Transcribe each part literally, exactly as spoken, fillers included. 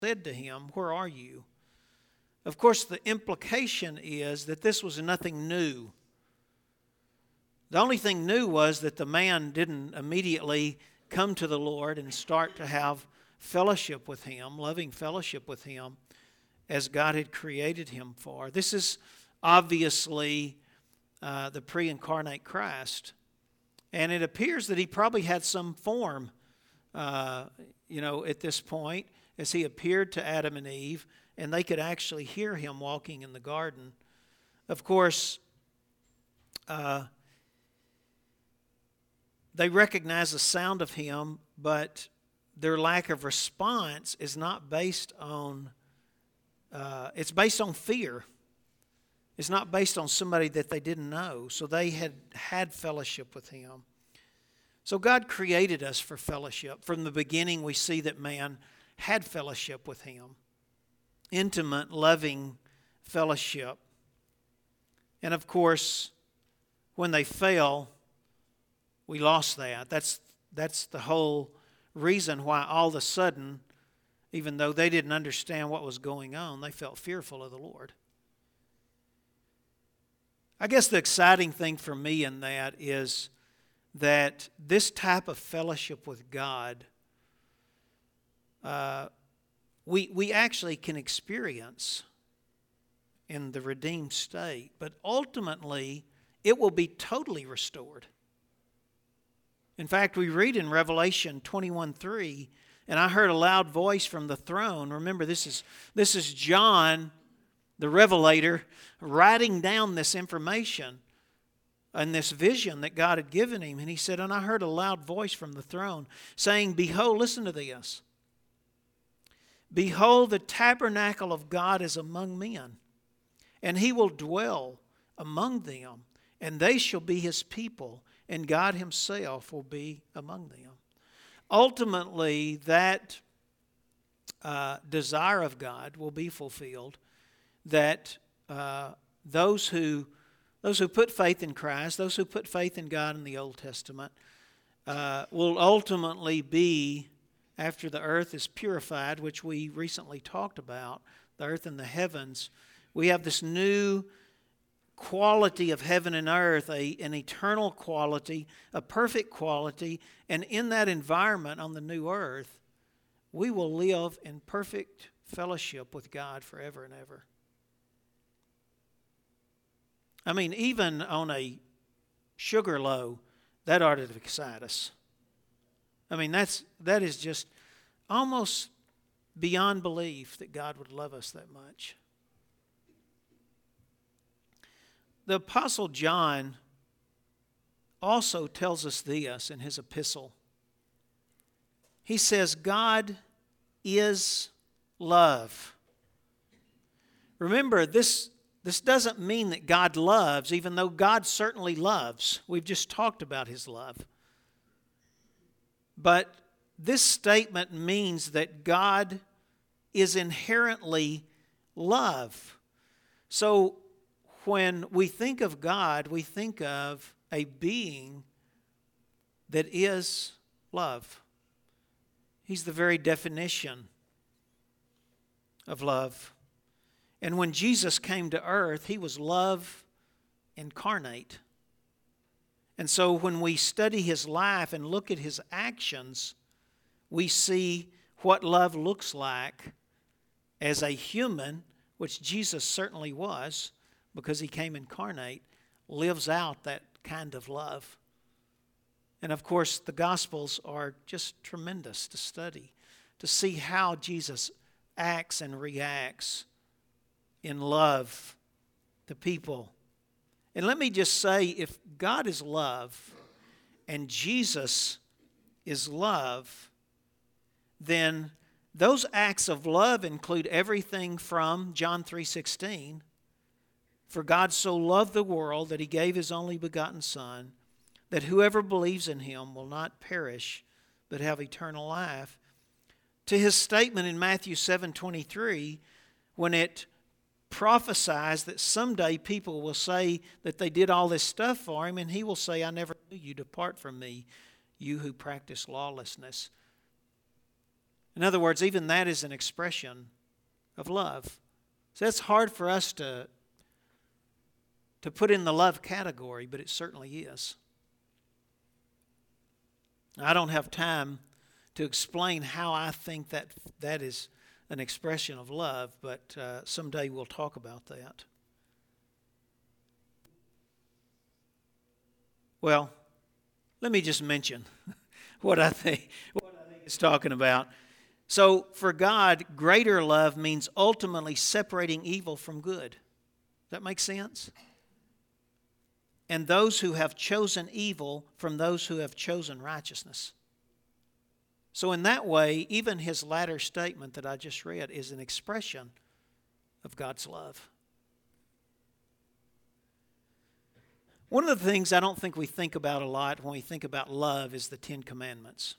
said to him, "Where are you?" Of course, the implication is that this was nothing new. The only thing new was that the man didn't immediately come to the Lord and start to have fellowship with him, loving fellowship with him, as God had created him for. This is obviously uh, the pre-incarnate Christ. And it appears that he probably had some form, uh, you know, at this point, as he appeared to Adam and Eve, and they could actually hear him walking in the garden. Of course, uh, they recognize the sound of him, but their lack of response is not based on, uh, it's based on fear. It's not based on somebody that they didn't know. So they had had fellowship with him. So God created us for fellowship. From the beginning, we see that man had fellowship with him. Intimate, loving fellowship. And of course, when they fell, we lost that. That's, that's the whole reason why all of a sudden, even though they didn't understand what was going on, they felt fearful of the Lord. I guess the exciting thing for me in that is that this type of fellowship with God, uh, we, we actually can experience in the redeemed state, but ultimately it will be totally restored. In fact, we read in Revelation twenty-one three, "And I heard a loud voice from the throne." Remember, this is, this is John, the Revelator, writing down this information and this vision that God had given him. And he said, "And I heard a loud voice from the throne saying, Behold," listen to this, "Behold, the tabernacle of God is among men, and he will dwell among them, and they shall be his people, and God himself will be among them." Ultimately, that uh, desire of God will be fulfilled, that uh, those who those who put faith in Christ, those who put faith in God in the Old Testament, uh, will ultimately be, after the earth is purified, which we recently talked about, the earth and the heavens, we have this new quality of heaven and earth, a, an eternal quality, a perfect quality, and in that environment on the new earth, we will live in perfect fellowship with God forever and ever. I mean, even on a sugar low, that ought to excite us. I mean, that's that is just almost beyond belief that God would love us that much. The Apostle John also tells us this in his epistle. He says, God is love. Remember, this, this doesn't mean that God loves, even though God certainly loves. We've just talked about his love. But this statement means that God is inherently love. So when we think of God, we think of a being that is love. He's the very definition of love. And when Jesus came to earth, he was love incarnate. And so when we study his life and look at his actions, we see what love looks like as a human, which Jesus certainly was, because he came incarnate, lives out that kind of love. And of course, the Gospels are just tremendous to study, to see how Jesus acts and reacts in love to people. And let me just say, if God is love and Jesus is love, then those acts of love include everything from John three sixteen, "For God so loved the world that he gave his only begotten Son, that whoever believes in him will not perish, but have eternal life," to his statement in Matthew seven twenty-three, when it prophesies that someday people will say that they did all this stuff for him, and he will say, "I never knew you. Depart from me, you who practice lawlessness." In other words, even that is an expression of love. So it's hard for us to, to put in the love category, but it certainly is. I don't have time to explain how I think that that is an expression of love, but uh, someday we'll talk about that. Well, let me just mention what I think what I think it's talking about. So for God, greater love means ultimately separating evil from good. Does that make sense? And those who have chosen evil from those who have chosen righteousness. So in that way, even his latter statement that I just read is an expression of God's love. One of the things I don't think we think about a lot when we think about love is the Ten Commandments.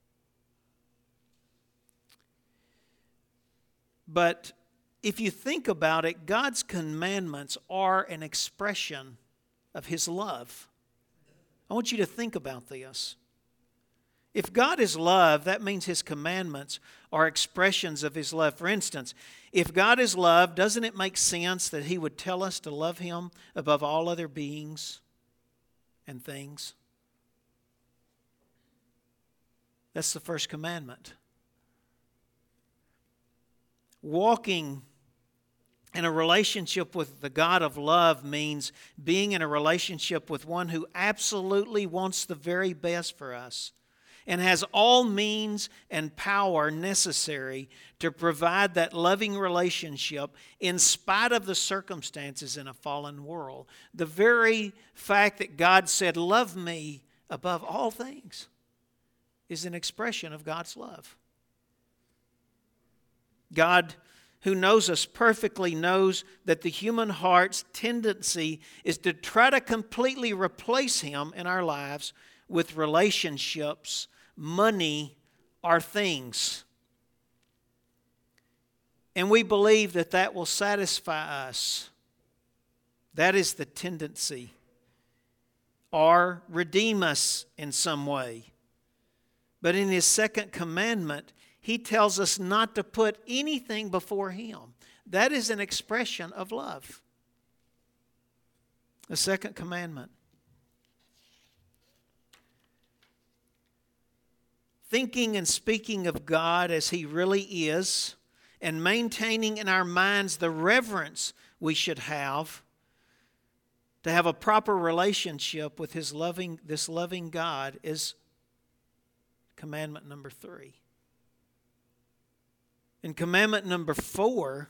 But if you think about it, God's commandments are an expression of his love. I want you to think about this. If God is love, that means his commandments are expressions of his love. For instance, if God is love, doesn't it make sense that he would tell us to love him above all other beings and things? That's the first commandment. Walking in a relationship with the God of love means being in a relationship with one who absolutely wants the very best for us and has all means and power necessary to provide that loving relationship in spite of the circumstances in a fallen world. The very fact that God said, "Love me above all things," is an expression of God's love. God, who knows us perfectly, knows that the human heart's tendency is to try to completely replace him in our lives with relationships, money, or things. And we believe that that will satisfy us. That is the tendency. Or redeem us in some way. But in his second commandment, he tells us not to put anything before him. That is an expression of love. The second commandment. Thinking and speaking of God as he really is, and maintaining in our minds the reverence we should have to have a proper relationship with his loving, this loving God, is commandment number three. And commandment number four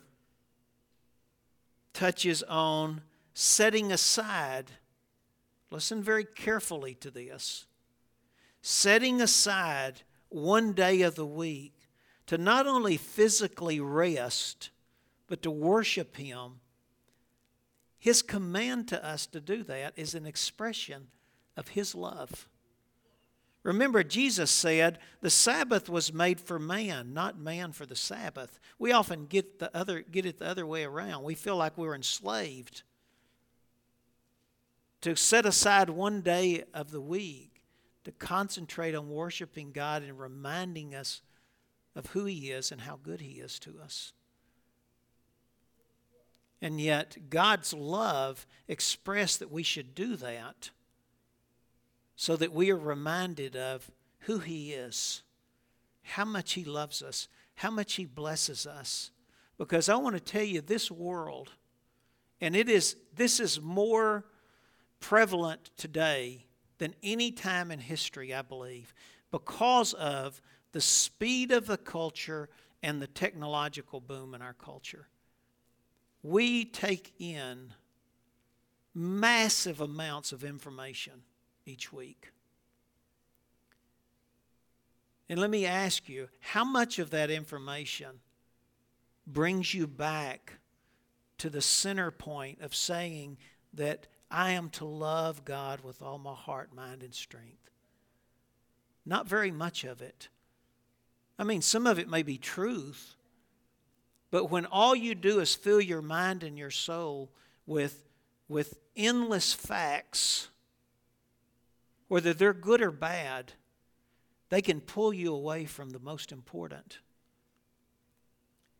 touches on setting aside, listen very carefully to this, setting aside one day of the week to not only physically rest, but to worship him. His command to us to do that is an expression of his love. Remember, Jesus said the Sabbath was made for man, not man for the Sabbath. We often get the other get it the other way around. We feel like we're enslaved. To set aside one day of the week to concentrate on worshiping God and reminding us of who he is and how good he is to us. And yet, God's love expressed that we should do that, so that we are reminded of who he is, how much he loves us, how much he blesses us. Because I want to tell you, this world, and it is this is more prevalent today than any time in history, I believe, because of the speed of the culture and the technological boom in our culture. We take in massive amounts of information each week. And let me ask you, how much of that information brings you back to the center point of saying that I am to love God with all my heart, mind, and strength? Not very much of it. I mean, some of it may be truth, but when all you do is fill your mind and your soul with, with endless facts, whether they're good or bad, they can pull you away from the most important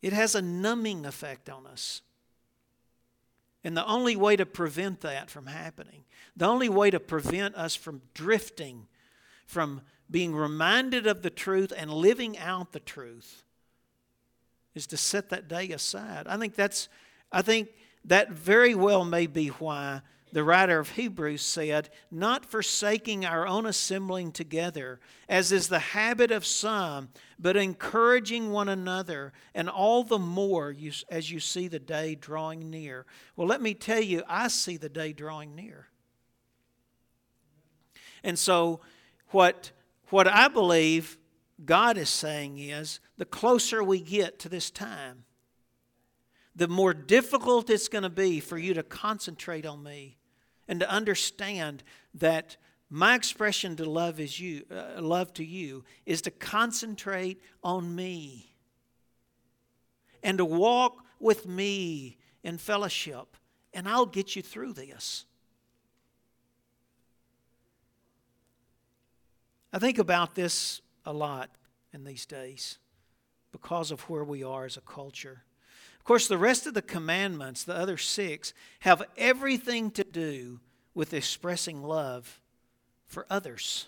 It has a numbing effect on us. And the only way to prevent that from happening, the only way to prevent us from drifting, from being reminded of the truth and living out the truth, is to set that day aside. I think that's, I think that very well may be why the writer of Hebrews said, not forsaking our own assembling together, as is the habit of some, but encouraging one another, and all the more you, as you see the day drawing near. Well, let me tell you, I see the day drawing near. And so what, what I believe God is saying is, the closer we get to this time, the more difficult it's going to be for you to concentrate on me and to understand that my expression to love is you, uh, love to you is to concentrate on me and to walk with me in fellowship, and I'll get you through this. I think about this a lot in these days because of where we are as a culture. Of course, the rest of the commandments, the other six, have everything to do with expressing love for others.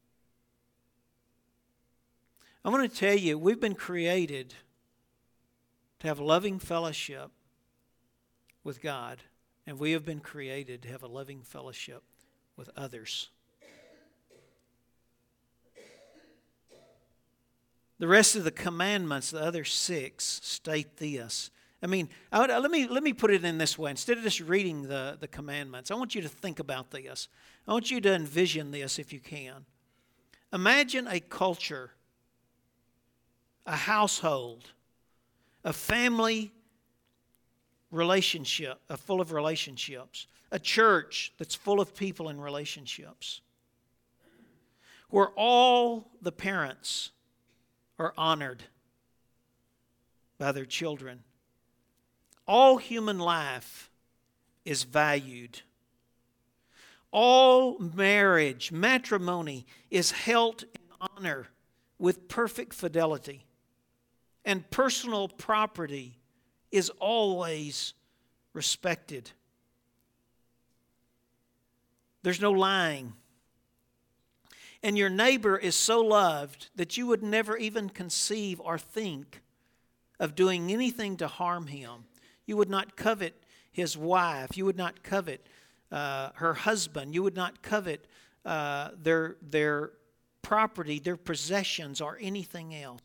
I want to tell you, we've been created to have loving fellowship with God, and we have been created to have a loving fellowship with others. The rest of the commandments, the other six, state this. I mean, I would, let me let me put it in this way. Instead of just reading the, the commandments, I want you to think about this. I want you to envision this if you can. Imagine a culture, a household, a family relationship, uh, full of relationships, a church that's full of people in relationships, where all the parents are honored by their children. All human life is valued. All marriage, matrimony, is held in honor with perfect fidelity. And personal property is always respected. There's no lying. And your neighbor is so loved that you would never even conceive or think of doing anything to harm him. You would not covet his wife. You would not covet uh, her husband. You would not covet uh, their, their property, their possessions, or anything else.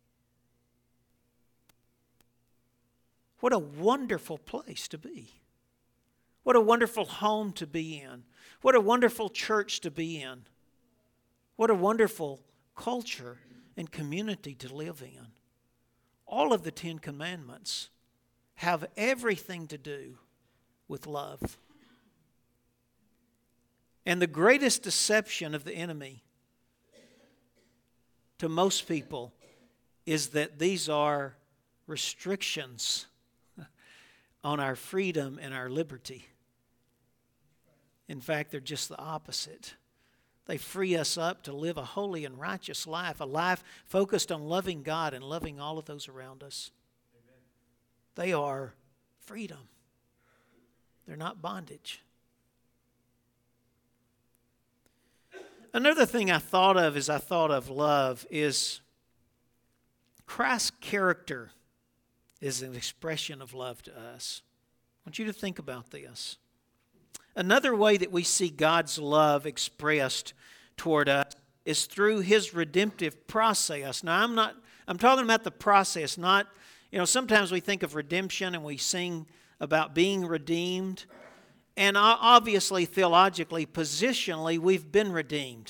What a wonderful place to be. What a wonderful home to be in. What a wonderful church to be in. What a wonderful culture and community to live in. All of the Ten Commandments have everything to do with love. And the greatest deception of the enemy to most people is that these are restrictions on our freedom and our liberty. In fact, they're just the opposite. They free us up to live a holy and righteous life, a life focused on loving God and loving all of those around us. Amen. They are freedom. They're not bondage. Another thing I thought of as I thought of love is Christ's character is an expression of love to us. I want you to think about this. Another way that we see God's love expressed toward us is through His redemptive process. Now, I'm not, I'm talking about the process, not, you know, sometimes we think of redemption and we sing about being redeemed. And obviously, theologically, positionally, we've been redeemed.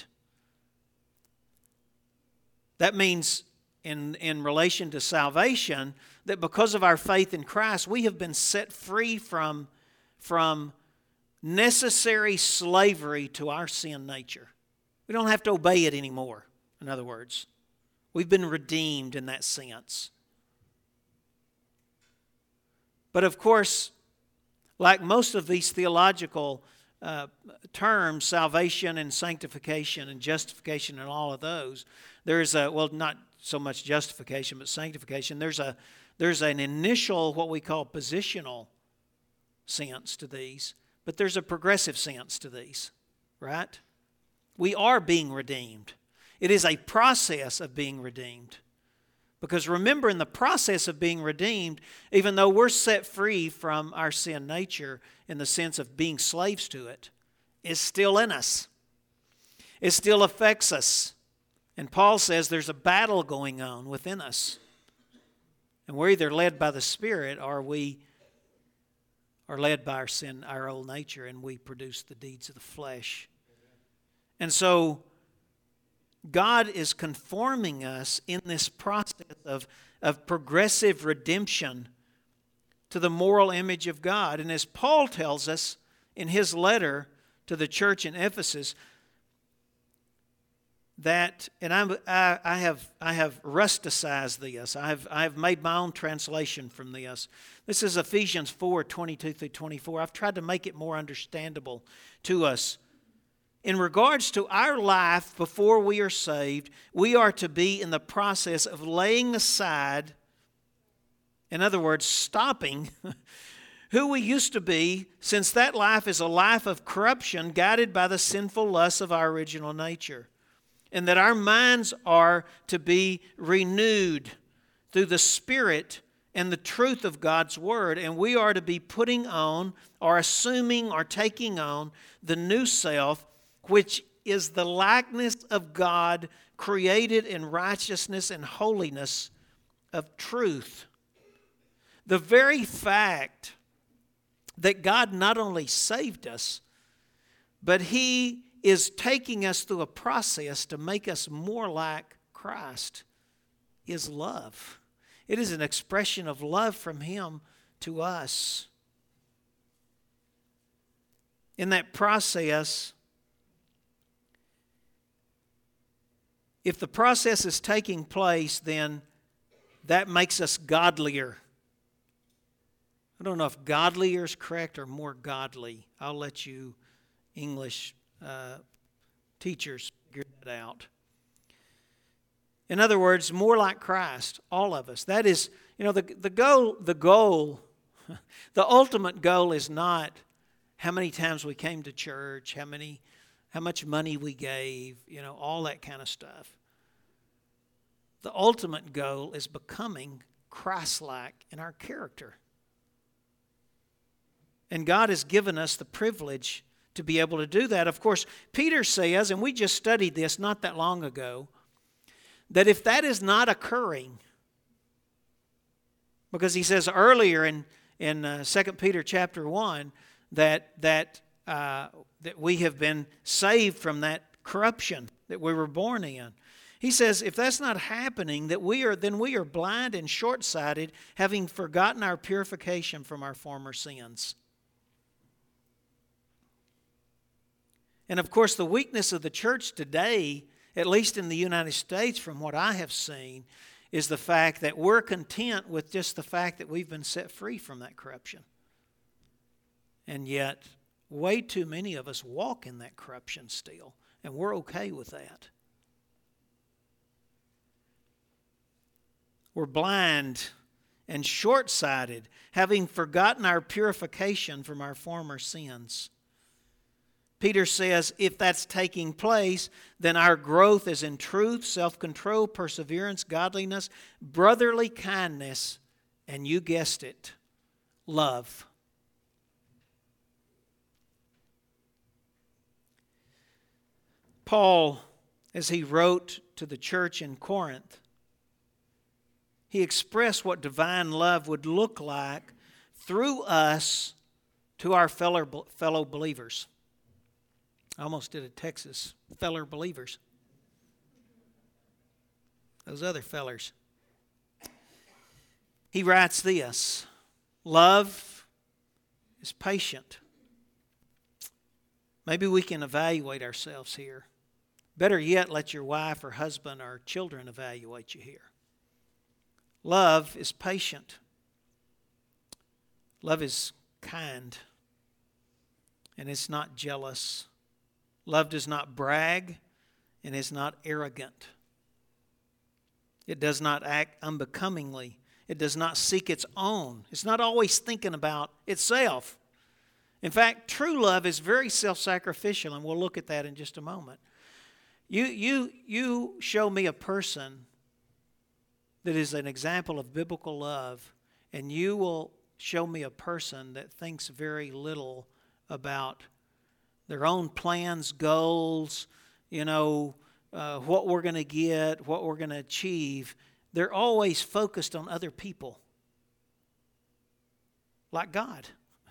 That means in, in relation to salvation, that because of our faith in Christ, we have been set free from, from necessary slavery to our sin nature. We don't have to obey it anymore, in other words. We've been redeemed in that sense. But of course, like most of these theological uh, terms, salvation and sanctification and justification and all of those, there's a, well, not so much justification, but sanctification, there's a, There's an initial, what we call positional sense to these, but there's a progressive sense to these, right? We are being redeemed. It is a process of being redeemed. Because remember, in the process of being redeemed, even though we're set free from our sin nature in the sense of being slaves to it, it's still in us. It still affects us. And Paul says there's a battle going on within us. And we're either led by the Spirit or we are led by our sin, our old nature, and we produce the deeds of the flesh. And so God is conforming us in this process of, of progressive redemption to the moral image of God. And as Paul tells us in his letter to the church in Ephesus, that, and I'm, I, I have I have rusticized this. I have I have made my own translation from this. This is Ephesians four, twenty-two through twenty-four. I've tried to make it more understandable to us. In regards to our life before we are saved, we are to be in the process of laying aside, in other words, stopping who we used to be, since that life is a life of corruption guided by the sinful lusts of our original nature. And that our minds are to be renewed through the Spirit and the truth of God's Word. And we are to be putting on or assuming or taking on the new self, which is the likeness of God created in righteousness and holiness of truth. The very fact that God not only saved us, but He is taking us through a process to make us more like Christ is love. It is an expression of love from Him to us. In that process, if the process is taking place, then that makes us godlier. I don't know if godlier is correct or more godly. I'll let you English uh, teachers figure that out. In other words, more like Christ, all of us. That is, you know, the, the goal, the goal, the ultimate goal is not how many times we came to church, how many, how much money we gave, you know, all that kind of stuff. The ultimate goal is becoming Christ-like in our character. And God has given us the privilege to be able to do that. Of course, Peter says, and we just studied this not that long ago, that if that is not occurring, because he says earlier in, in uh, Second Peter chapter one that, that, uh, that we have been saved from that corruption that we were born in. He says if that's not happening, that we are then we are blind and short-sighted, having forgotten our purification from our former sins. And of course, the weakness of the church today, at least in the United States, from what I have seen, is the fact that we're content with just the fact that we've been set free from that corruption. And yet, way too many of us walk in that corruption still, and we're okay with that. We're blind and short-sighted, having forgotten our purification from our former sins. Peter says if that's taking place, then our growth is in truth, self-control, perseverance, godliness, brotherly kindness, and you guessed it, love. Paul, as he wrote to the church in Corinth, he expressed what divine love would look like through us to our fellow, fellow believers. I almost did a Texas, fellow believers. Those other fellers. He writes this, love is patient. Maybe we can evaluate ourselves here. Better yet, let your wife or husband or children evaluate you here. Love is patient. Love is kind. And it's not jealous. Love does not brag and is not arrogant. It does not act unbecomingly. It does not seek its own. It's not always thinking about itself. In fact, true love is very self-sacrificial, and we'll look at that in just a moment. You, you, you show me a person that is an example of biblical love, and you will show me a person that thinks very little about their own plans, goals, you know, uh, what we're going to get, what we're going to achieve. They're always focused on other people, like God.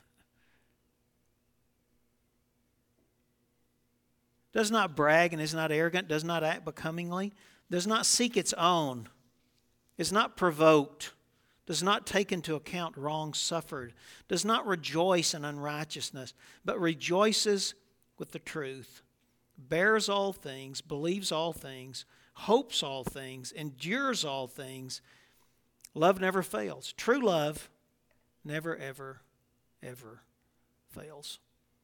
Does not brag and is not arrogant, does not act becomingly, does not seek its own, is not provoked, does not take into account wrong suffered, does not rejoice in unrighteousness, but rejoices with the truth, bears all things, believes all things, hopes all things, endures all things. Love never fails. True love never, ever, ever fails.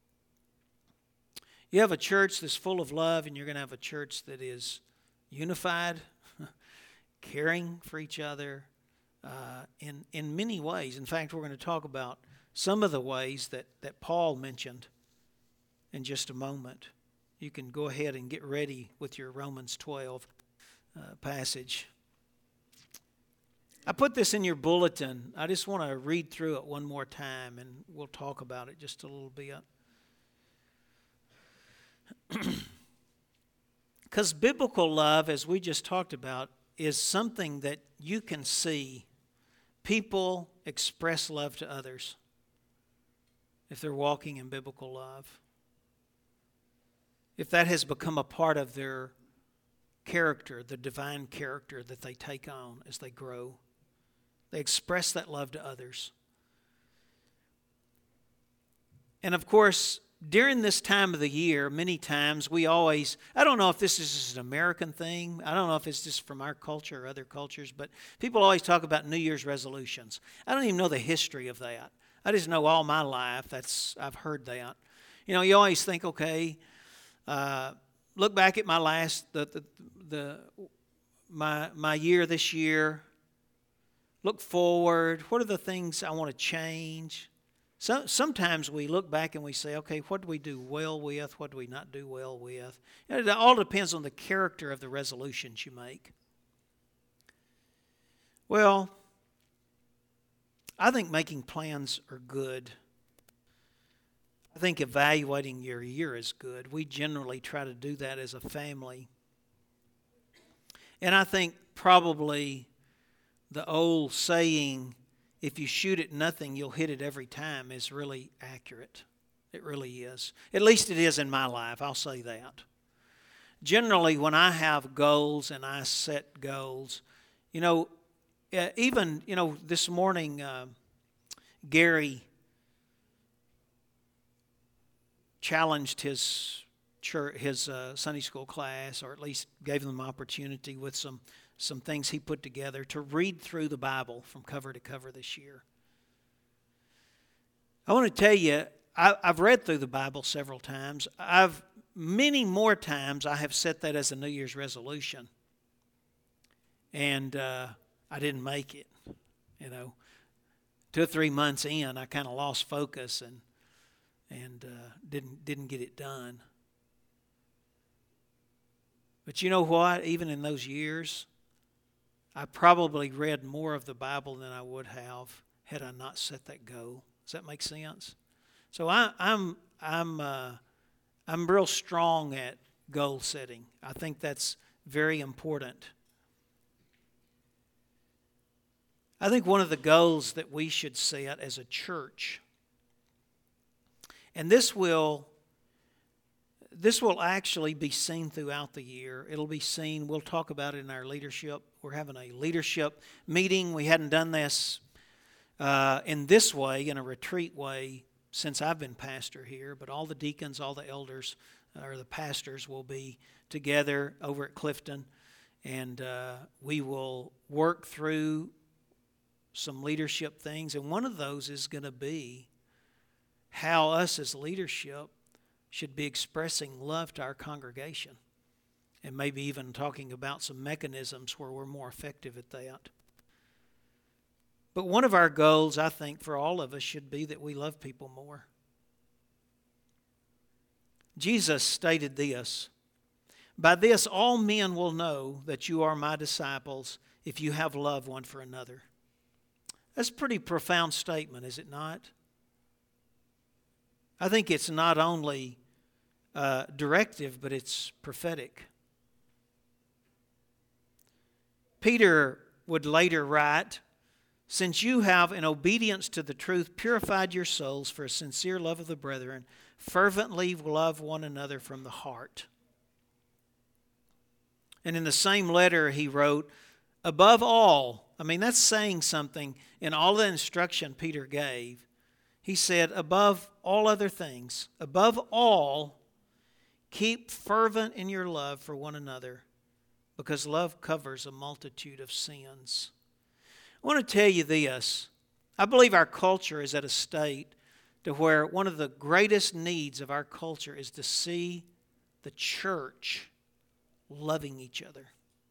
You have a church that's full of love, and you're going to have a church that is unified, caring for each other uh, in, in many ways. In fact, we're going to talk about some of the ways that, that Paul mentioned in just a moment. You can go ahead and get ready with your Romans twelve uh, passage. I put this in your bulletin. I just want to read through it one more time, and we'll talk about it just a little bit. Because biblical love, as we just talked about, is something that you can see people express love to others if they're walking in biblical love. If that has become a part of their character, the divine character that they take on as they grow, they express that love to others. And of course, during this time of the year, many times we always, I don't know if this is just an American thing. I don't know if it's just from our culture or other cultures, but people always talk about New Year's resolutions. I don't even know the history of that. I just know all my life that's I've heard that. You know, you always think, okay, uh, look back at my last, the, the, the my my year this year. Look forward. What are the things I want to change? So, sometimes we look back and we say, okay, what do we do well with? What do we not do well with? And it all depends on the character of the resolutions you make. Well, I think making plans are good. I think evaluating your year is good. We generally try to do that as a family. And I think probably the old saying, if you shoot at nothing, you'll hit it every time, is really accurate. It really is. At least it is in my life, I'll say that. Generally, when I have goals and I set goals, you know, even, you know, this morning, uh, Gary challenged his church, his uh, Sunday school class, or at least gave them an opportunity with some some things he put together to read through the Bible from cover to cover this year. I want to tell you, I, I've read through the Bible several times. I've many more times I have set that as a New Year's resolution, and uh, I didn't make it. You know, two or three months in, I kind of lost focus and and uh, didn't didn't get it done. But you know what? Even in those years, I probably read more of the Bible than I would have had I not set that goal. Does that make sense? So I, I'm I'm uh, I'm real strong at goal setting. I think that's very important. I think one of the goals that we should set as a church, and this will This will actually be seen throughout the year. It'll be seen, we'll talk about it in our leadership. We're having a leadership meeting. We hadn't done this uh, in this way, in a retreat way, since I've been pastor here. But all the deacons, all the elders, uh, or the pastors will be together over at Clifton. And uh, we will work through some leadership things. And one of those is going to be how us as leadership should be expressing love to our congregation, and maybe even talking about some mechanisms where we're more effective at that. But one of our goals, I think, for all of us should be that we love people more. Jesus stated this, "By this all men will know that you are my disciples if you have love one for another." That's a pretty profound statement, is it not? I think it's not only uh, directive, but it's prophetic. Peter would later write, "Since you have, in obedience to the truth, purified your souls for a sincere love of the brethren, fervently love one another from the heart." And in the same letter he wrote, above all, I mean, that's saying something in all the instruction Peter gave. He said, above all other things, above all, keep fervent in your love for one another, because love covers a multitude of sins. I want to tell you this. I believe our culture is at a state to where one of the greatest needs of our culture is to see the church loving each other.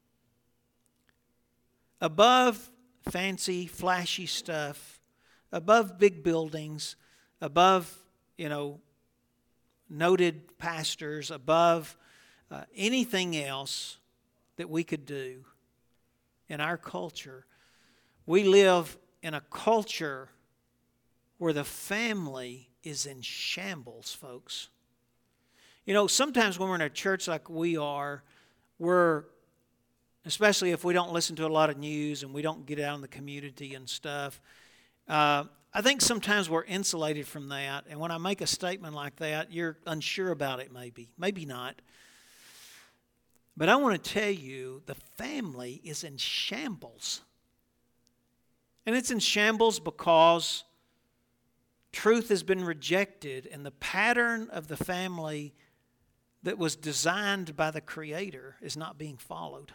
Above fancy, flashy stuff, above big buildings, above, you know, noted pastors, above uh, anything else that we could do in our culture, we live in a culture where the family is in shambles, folks. You know, sometimes when we're in a church like we are, we're, especially if we don't listen to a lot of news and we don't get out in the community and stuff, uh, I think sometimes we're insulated from that. And when I make a statement like that, you're unsure about it maybe, maybe not. But I want to tell you, the family is in shambles. And it's in shambles because truth has been rejected, and the pattern of the family that was designed by the Creator is not being followed.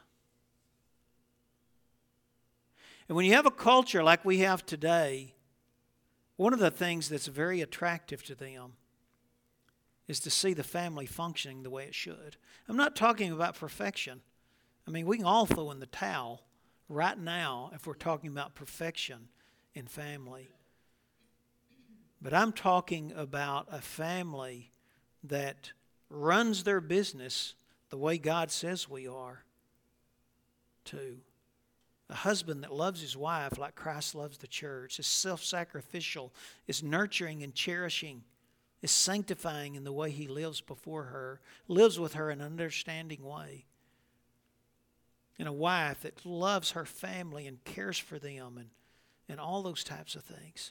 And when you have a culture like we have today, one of the things that's very attractive to them is to see the family functioning the way it should. I'm not talking about perfection. I mean, we can all throw in the towel right now if we're talking about perfection in family. But I'm talking about a family that runs their business the way God says we are to. A husband that loves his wife like Christ loves the church, is self-sacrificial, is nurturing and cherishing, is sanctifying in the way he lives before her, lives with her in an understanding way. And a wife that loves her family and cares for them and, and all those types of things.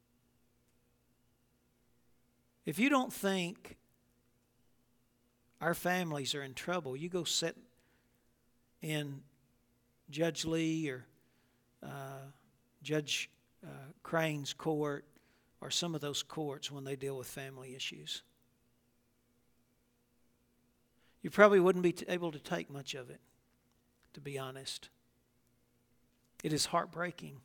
If you don't think our families are in trouble, you go sit in Judge Lee or uh, Judge uh, Crane's court or some of those courts when they deal with family issues. You probably wouldn't be able to take much of it, to be honest. It is heartbreaking.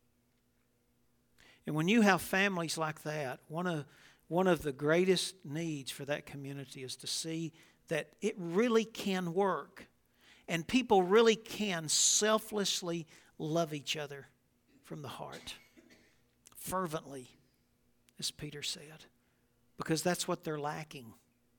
And when you have families like that, one of one of the greatest needs for that community is to see that it really can work. And people really can selflessly love each other from the heart. Fervently, as Peter said. Because that's what they're lacking.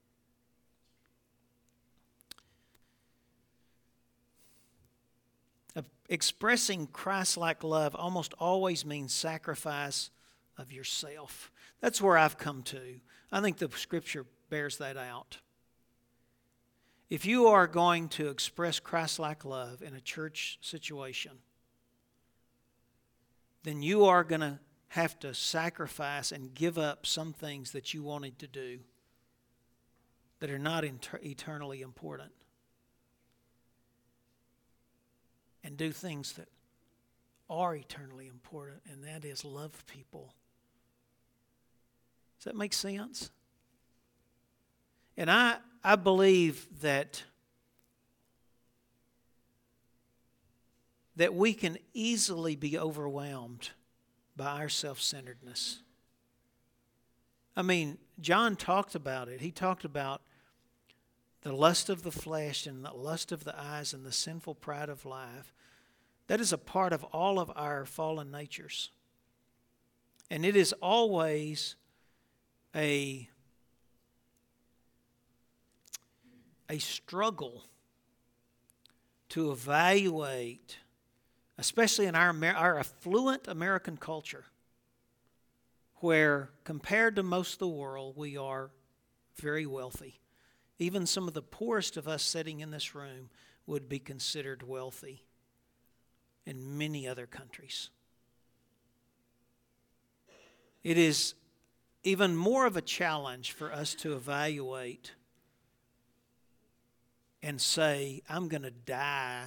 Expressing Christ-like love almost always means sacrifice of yourself. That's where I've come to. I think the Scripture bears that out. If you are going to express Christ-like love in a church situation, then you are going to have to sacrifice and give up some things that you wanted to do that are not inter- eternally important. And do things that are eternally important, and that is love people. Does that make sense? And I, I believe that, that we can easily be overwhelmed by our self-centeredness. I mean, John talked about it. He talked about the lust of the flesh and the lust of the eyes and the sinful pride of life That is a part of all of our fallen natures. And it is always a, a struggle to evaluate, especially in our, our affluent American culture, where compared to most of the world, we are very wealthy. Even some of the poorest of us sitting in this room would be considered wealthy in many other countries. It is even more of a challenge for us to evaluate and say, I'm going to die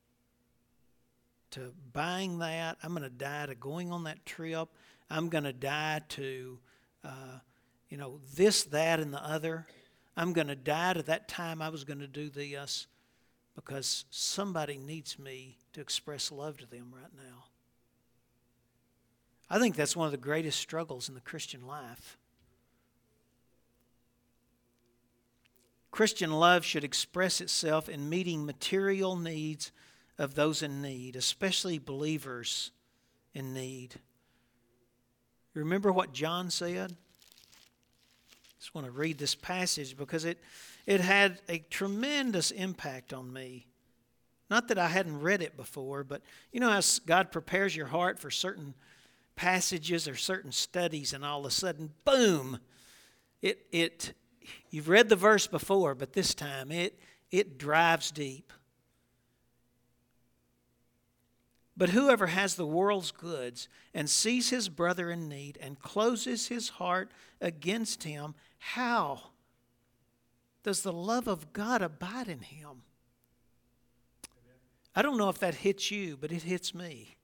to buying that. I'm going to die to going on that trip. I'm going to die to, uh, you know, this, that, and the other. I'm going to die to that time I was going to do this because somebody needs me to express love to them right now. I think that's one of the greatest struggles in the Christian life. Christian love should express itself in meeting material needs of those in need, especially believers in need. Remember what John said? I just want to read this passage because it, it had a tremendous impact on me. Not that I hadn't read it before, but you know how God prepares your heart for certain passages or certain studies, and all of a sudden, boom, it it you've read the verse before, but this time it it drives deep. But whoever has the world's goods and sees his brother in need and closes his heart against him, how does the love of God abide in him? I don't know if that hits you, but it hits me.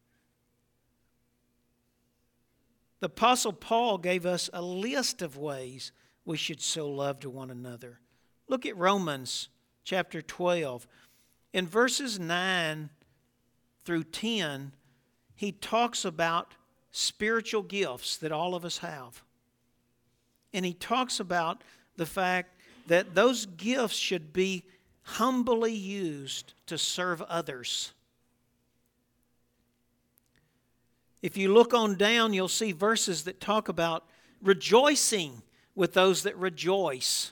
The Apostle Paul gave us a list of ways we should show love to one another. Look at Romans chapter twelve. In verses nine through ten, he talks about spiritual gifts that all of us have. And he talks about the fact that those gifts should be humbly used to serve others. If you look on down, you'll see verses that talk about rejoicing with those that rejoice.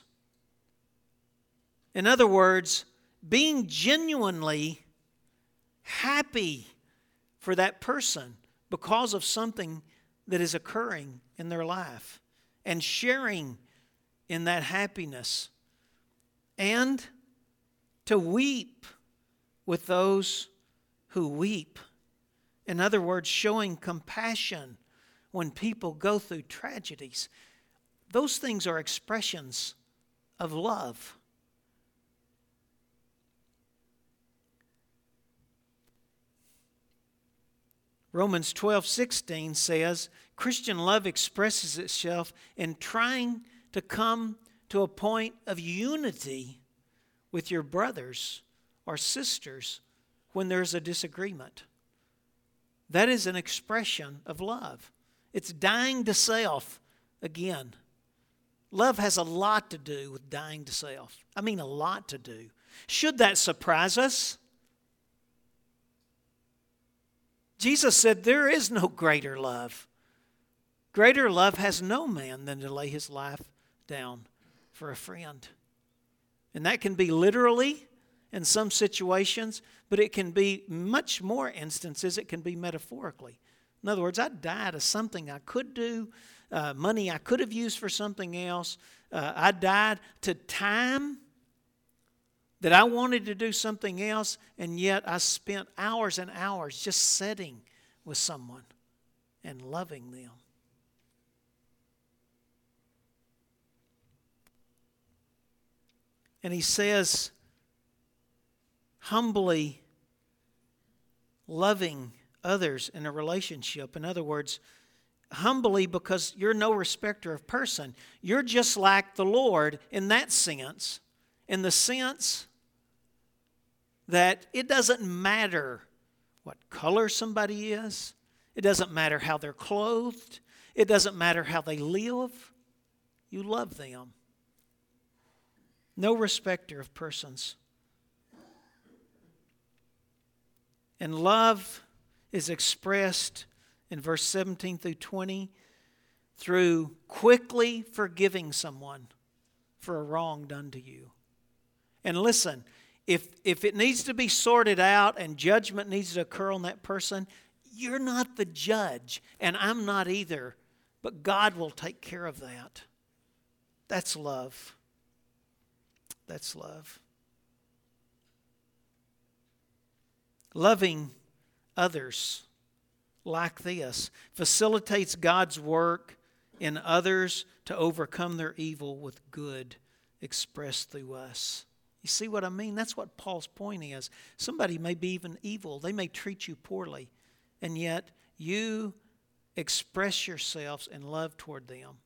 In other words, being genuinely happy for that person because of something that is occurring in their life and sharing in that happiness, and to weep with those who weep. In other words, showing compassion when people go through tragedies. Those things are expressions of love. Romans twelve sixteen says, Christian love expresses itself in trying to come to a point of unity with your brothers or sisters when there's a disagreement. That is an expression of love. It's dying to self again. Love has a lot to do with dying to self. I mean, a lot to do. Should that surprise us? Jesus said there is no greater love. Greater love has no man than to lay his life down for a friend. And that can be literally in some situations, but it can be much more instances, it can be metaphorically. In other words, I'd die to something I could do, uh, money I could have used for something else. Uh, I died to time that I wanted to do something else, and yet I spent hours and hours just sitting with someone and loving them. And he says, humbly loving others in a relationship. In other words, humbly because you're no respecter of person. You're just like the Lord in that sense. In the sense that it doesn't matter what color somebody is. It doesn't matter how they're clothed. It doesn't matter how they live. You love them. No respecter of persons. And love is expressed in verse seventeen through twenty through quickly forgiving someone for a wrong done to you. And listen, if, if it needs to be sorted out and judgment needs to occur on that person, you're not the judge, and I'm not either. But God will take care of that. That's love. That's love. Loving others like this facilitates God's work in others to overcome their evil with good expressed through us. You see what I mean? That's what Paul's point is. Somebody may be even evil. They may treat you poorly. And yet you express yourselves in love toward them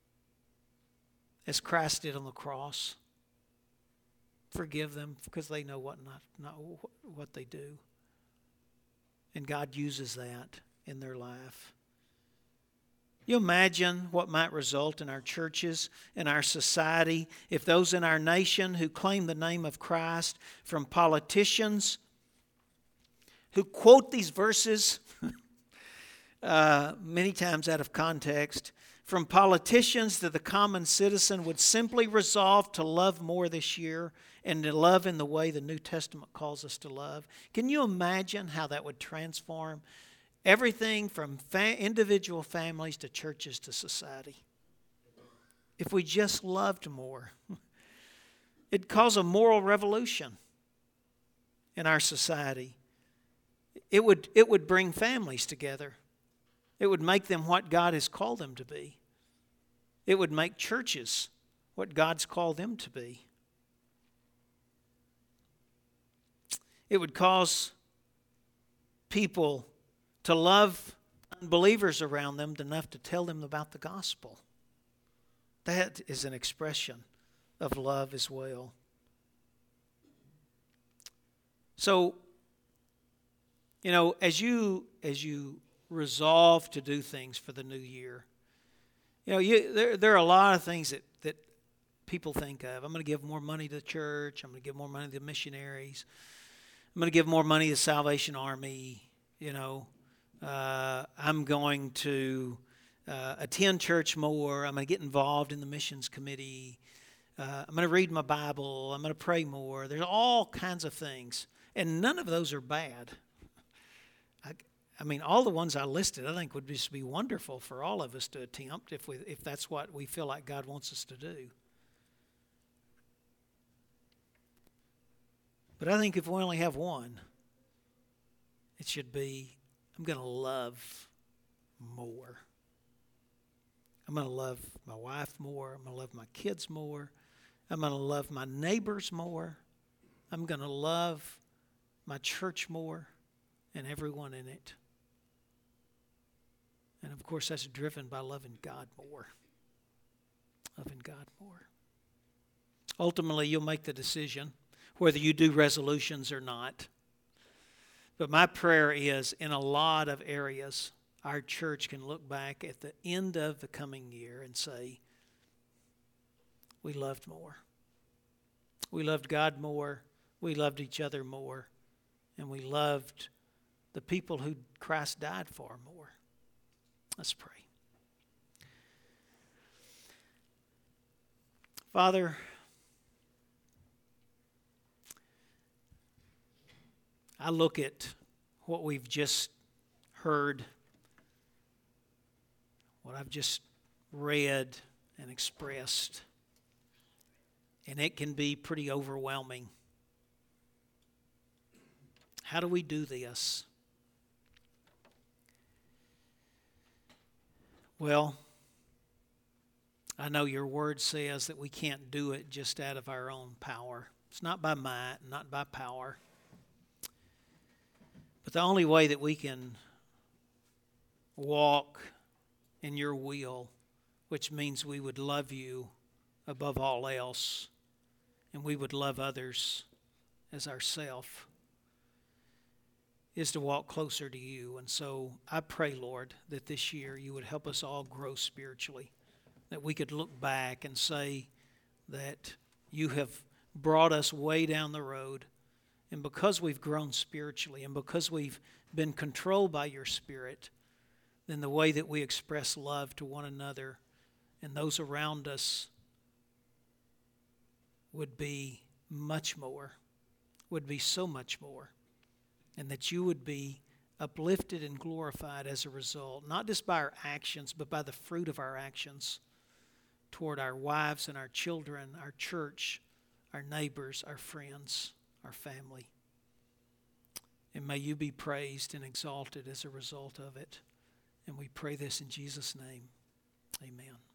as Christ did on the cross. Forgive them because they know what not, not what they do. And God uses that in their life. You imagine what might result in our churches, in our society, if those in our nation who claim the name of Christ, from politicians who quote these verses uh, many times out of context, from politicians to the common citizen, would simply resolve to love more this year and to love in the way the New Testament calls us to love. Can you imagine how that would transform everything from fa- individual families to churches to society? If we just loved more, it'd cause a moral revolution in our society. It would, it would bring families together. It would make them what God has called them to be. It would make churches what God's called them to be. It would cause people to love unbelievers around them enough to tell them about the gospel. That is an expression of love as well. So, you know, as you as you resolve to do things for the new year, you know, you, there there are a lot of things that, that people think of. I'm going to give more money to the church. I'm going to give more money to the missionaries. I'm going to give more money to the Salvation Army. You know, uh, I'm going to uh, attend church more. I'm going to get involved in the missions committee. Uh, I'm going to read my Bible. I'm going to pray more. There's all kinds of things, and none of those are bad. I, I mean, all the ones I listed, I think would just be wonderful for all of us to attempt if we if that's what we feel like God wants us to do. But I think if we only have one, it should be, I'm going to love more. I'm going to love my wife more. I'm going to love my kids more. I'm going to love my neighbors more. I'm going to love my church more and everyone in it. And of course, that's driven by loving God more. Loving God more. Ultimately, you'll make the decision whether you do resolutions or not. But my prayer is, in a lot of areas, our church can look back at the end of the coming year and say, we loved more. We loved God more. We loved each other more. And we loved the people who Christ died for more. Let's pray. Father, I look at what we've just heard, what I've just read and expressed, and it can be pretty overwhelming. How do we do this? Well, I know your word says that we can't do it just out of our own power. It's not by might, not by power. But the only way that we can walk in your will, which means we would love you above all else, and we would love others as ourself, is to walk closer to you. And so I pray, Lord, that this year you would help us all grow spiritually, that we could look back and say that you have brought us way down the road And because we've grown spiritually and because we've been controlled by your Spirit, then the way that we express love to one another and those around us would be much more, would be so much more. And that you would be uplifted and glorified as a result, not just by our actions, but by the fruit of our actions toward our wives and our children, our church, our neighbors, our friends, our family. And may you be praised and exalted as a result of it. And we pray this in Jesus' name. Amen.